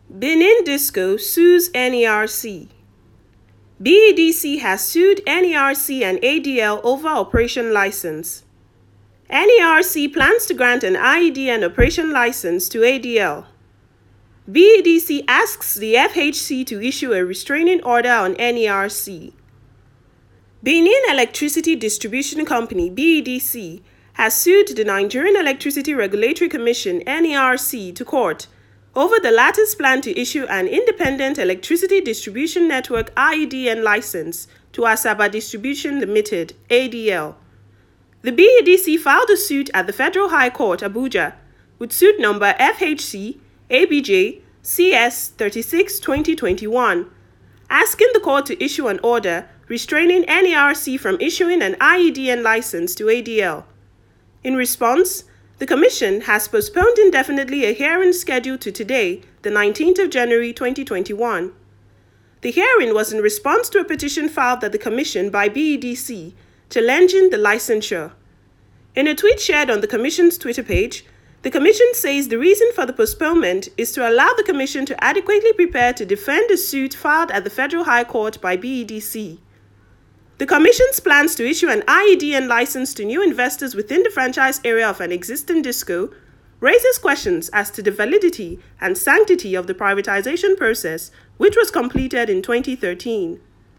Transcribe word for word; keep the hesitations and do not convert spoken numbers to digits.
Benin Disco sues N E R C. B E D C has sued N E R C and A D L over operation license. N E R C plans to grant an I E D and operation license to A D L. B E D C asks the F H C to issue a restraining order on N E R C. Benin Electricity Distribution Company B E D C has sued the Nigerian Electricity Regulatory Commission N E R C to court over the latter's plan to issue an independent electricity distribution network I E D and license to Asaba Distribution Limited A D L. The B E D C filed a suit at the Federal High Court, Abuja, with suit number F H C A B J C S thirty-six twenty twenty-one, asking the court to issue an order restraining N E R C from issuing an I E D and license to A D L. In response, the Commission has postponed indefinitely a hearing scheduled to today, the nineteenth of January twenty twenty-one. The hearing was in response to a petition filed at the Commission by B E D C challenging the licensure. In a tweet shared on the Commission's Twitter page, the Commission says the reason for the postponement is to allow the Commission to adequately prepare to defend a suit filed at the Federal High Court by B E D C. The Commission's plans to issue an I E D and license to new investors within the franchise area of an existing disco raises questions as to the validity and sanctity of the privatization process, which was completed in twenty thirteen.